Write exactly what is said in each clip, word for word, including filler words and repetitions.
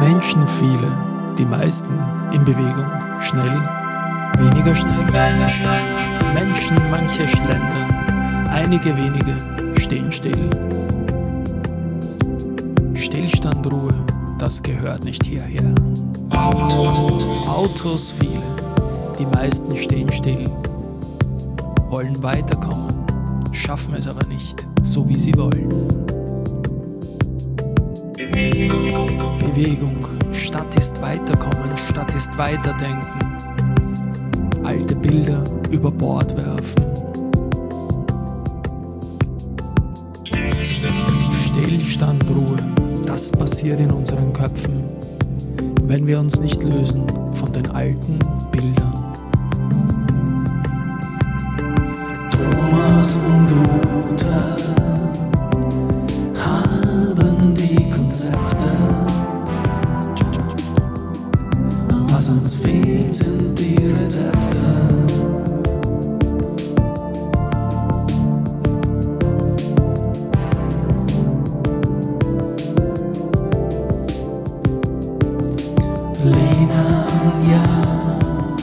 Menschen viele, die meisten in Bewegung, schnell, weniger schnell. Menschen, manche schlendern, einige wenige stehen still. Stillstand, Ruhe, das gehört nicht hierher. Autos viele, die meisten stehen still, wollen weiterkommen, schaffen es aber nicht, so wie sie wollen. Bewegung, Stadt ist weiterkommen, Stadt ist weiterdenken, alte Bilder über Bord werfen. Stillstand, Ruhe, das passiert in unseren Köpfen, wenn wir uns nicht lösen von den alten Bildern. Thomas und Luther haben die Konzepte, was uns fehlt, sind die Rezepte. Lena und Jan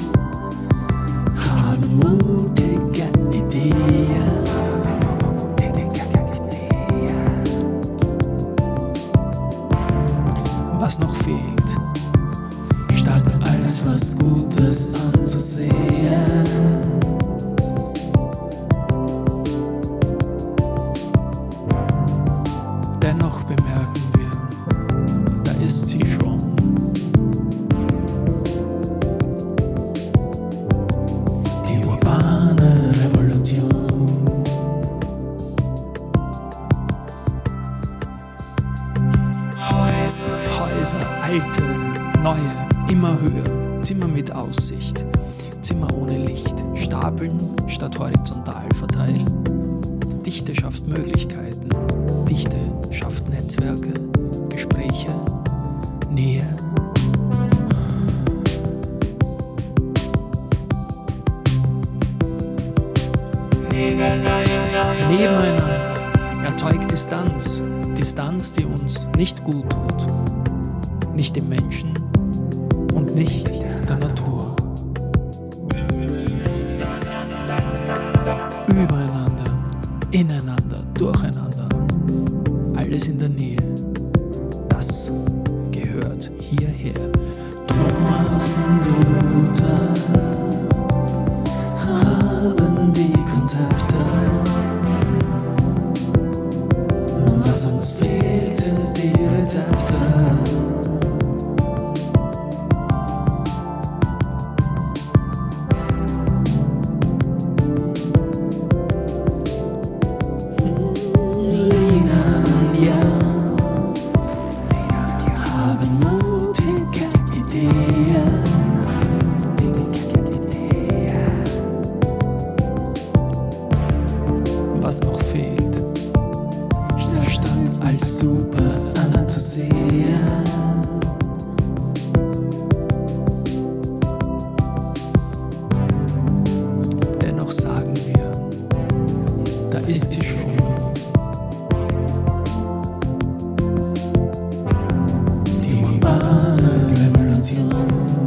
haben mutige Ideen. Was noch fehlt, statt alles was Gutes anzusehen, dennoch bemerken wir, da ist sie schon. Die urbane Revolution. Häuser, alte, neue, immer höher, Zimmer mit Aussicht, Zimmer ohne Licht, Stapeln statt horizontal verteilen. Dichte schafft Möglichkeiten, Dichte schafft Netzwerke, Gespräche, Nähe. Nebeneinander erzeugt Distanz, Distanz, die uns nicht gut tut, nicht dem Menschen und nicht der Natur. Übereinander, ineinander, durcheinander, alles in der Nähe, das gehört hierher. Thomas und Luther haben die Konzepte, was uns fehlt, sind die Rezepte. Lena und Jan haben mutige Ideen. Was noch fehlt, statt als super anzusehen, dennoch sagen wir, da ist sie schon. Die urbane Revolution.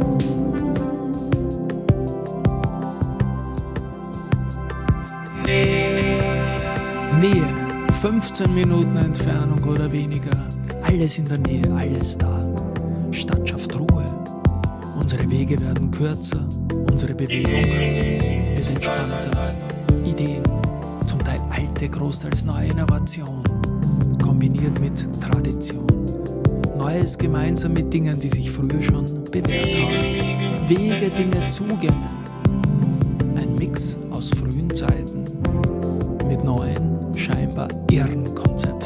Nähe, fünfzehn Minuten Entfernung oder weniger, alles in der Nähe, alles da. Stadt schafft Ruhe, unsere Wege werden kürzer, unsere Bewegung wird entspannter. Ideen, zum Teil alte, groß als neue Innovation, kombiniert mit Tradition. Neues gemeinsam mit Dingen, die sich früher schon bewährt haben. Wege, Dinge, Zugänge. Ein Mix aus frühen Zeiten mit neuen, scheinbar irren Konzepten.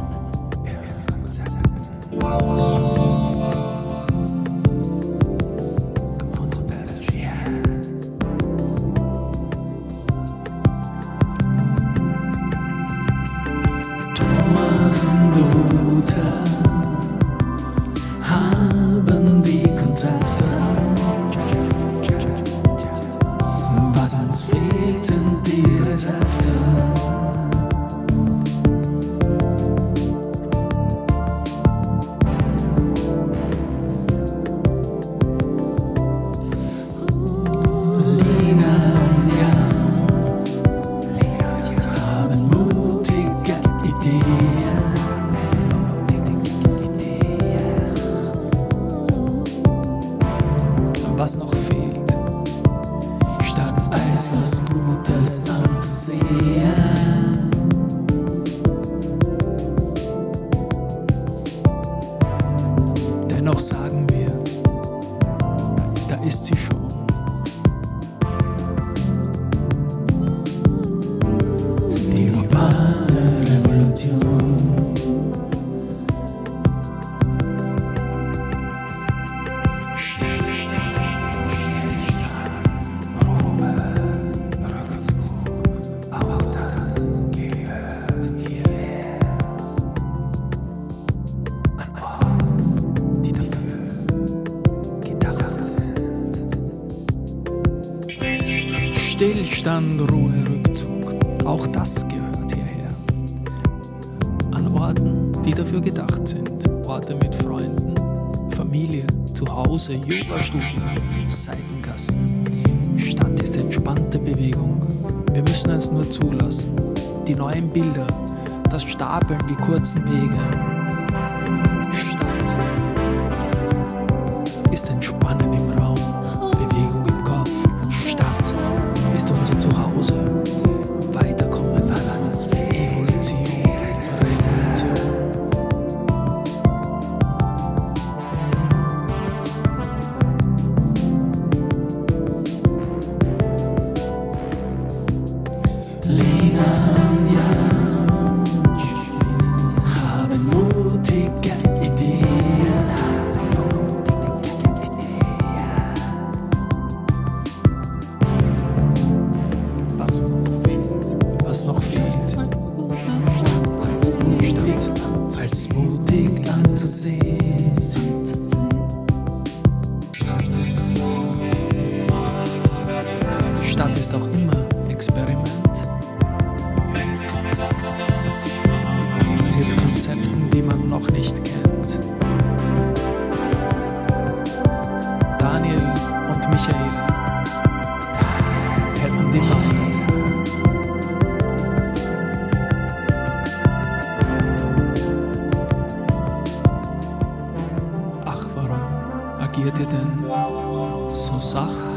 Thomas und Luther haben die Konzepte, was uns fehlt, sind die Rezepte. Dennoch sagen wir, da ist sie schon. Die urbane Revolution. Stillstand, Ruhe, Rückzug, auch das gehört hierher. An Orten, die dafür gedacht sind. Orte mit Freunden, Familie, Zuhause, Yogastufen, Seitengassen. Stadt ist entspannte Bewegung. Wir müssen es nur zulassen. Die neuen Bilder, das Stapeln, die kurzen Wege. Stadt ist Entspannen im Raum, Bewegung im Kopf. Stadt ist unser Zuhause. Weiterkommen lassen. Evolution, Revolution. Lena und Jan haben mutige Ideen. Was noch fehlt, was noch fehlt, Stadt als mutig anzusehen. Stadt ist auch immer Experiment. Mit Konzepten, die man noch nicht kennt. Daniel und Michael hätten die Macht. Ach, warum agiert ihr denn so sacht?